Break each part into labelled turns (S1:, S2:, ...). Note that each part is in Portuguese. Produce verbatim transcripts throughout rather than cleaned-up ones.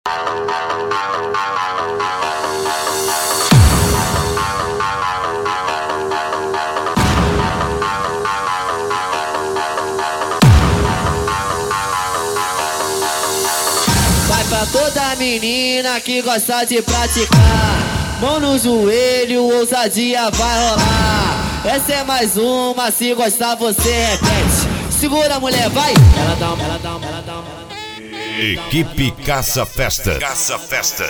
S1: Vai pra toda menina que gosta de praticar, mão no joelho, ousadia vai rolar. Essa é mais uma, se gostar você repete. Segura, mulher, vai! Ela dá, ela dá, ela dá, ela dá.
S2: Equipe Caça Festa. Caça Festa.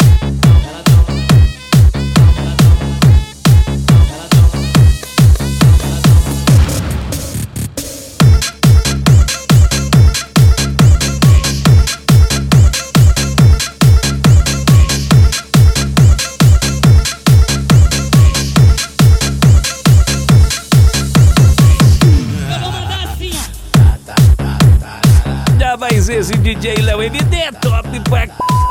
S3: Mas esse D J Léo M D é top pra...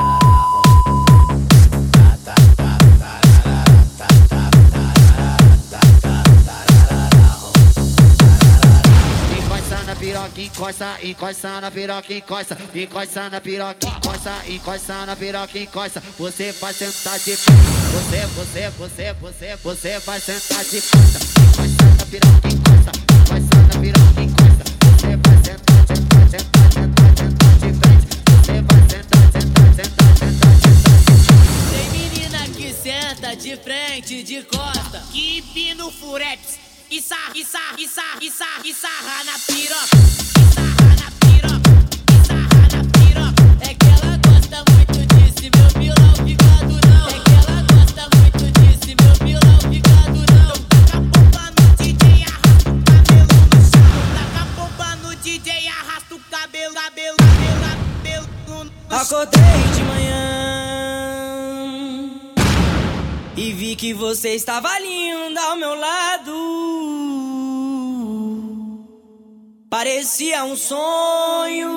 S1: Encosta na piroca, encosta, encosta na piroca, encosta, encosta na piroca, encosta, encosta na piroca, encosta. Você vai sentar de costa, você, você, você, você, você vai sentar de costa. Encosta na piroca, encosta, encosta na piroca, encosta. Você vai sentar, sentar, sentar, sentar, sentar de frente. Você vai sentar, sentar, sentar, sentar, sentar.
S4: Tem menina que senta de frente, de costa, que empina o fureps e sarra, e sarra, e sarra, e sarra, e sarra na piroca. E sarra na piroca, e sarra na piroca. É que ela gosta muito disso, meu pilão fica durão. É que ela gosta muito disso, meu pilão fica durão. Taca a pompa no D J, arrasta o cabelo no chão. Taca a pompa no D J, arrasta o cabelo, cabelo, cabelo, cabelo no chão.
S5: Acordei de manhã e vi que você estava linda ao meu lado. Parecia um sonho,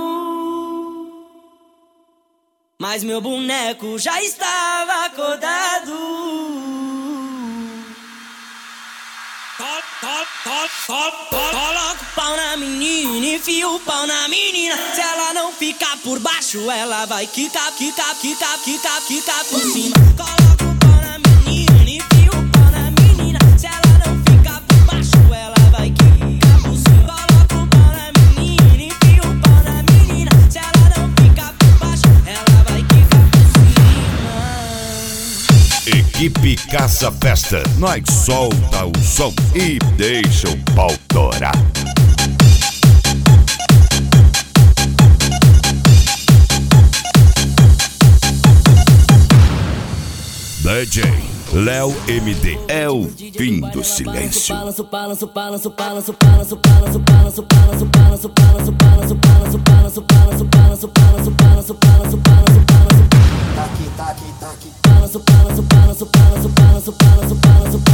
S5: mas meu boneco já estava acordado. Coloca o pau na menina, enfia o pau na menina. Se ela não ficar por baixo, ela vai quicar, quicar, quicar, quicar, quicar por cima. Coloca o pau na menina, enfia o pau na menina. Se ela não ficar por baixo, ela vai quicar por cima. Coloca o pau na menina, enfia o pau na menina. Se ela não ficar por baixo, ela vai quicar por cima.
S2: Equipe Caça Festa. Nós solta o som e deixa o pau torar. D J Léo M D é o fim do silêncio.
S5: Balanço, balanço, balanço, balanço, balanço, balanço, balanço, balanço, balanço, balanço, balanço, balanço, balanço, balanço, balanço, balanço, balanço, balanço, balanço, balanço. Taqui, taqui, taqui. Balanço, balanço, balanço, balanço, balanço, balanço, balanço.